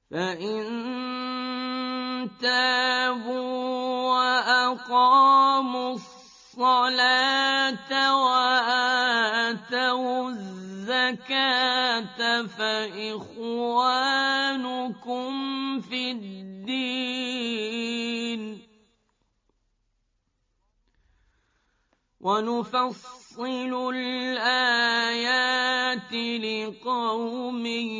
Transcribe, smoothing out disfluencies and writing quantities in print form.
فإن تابوا وأقاموا الصلاة وآتوا الزكاة فإخوانكم في الدين ونفصل الآيات لقوم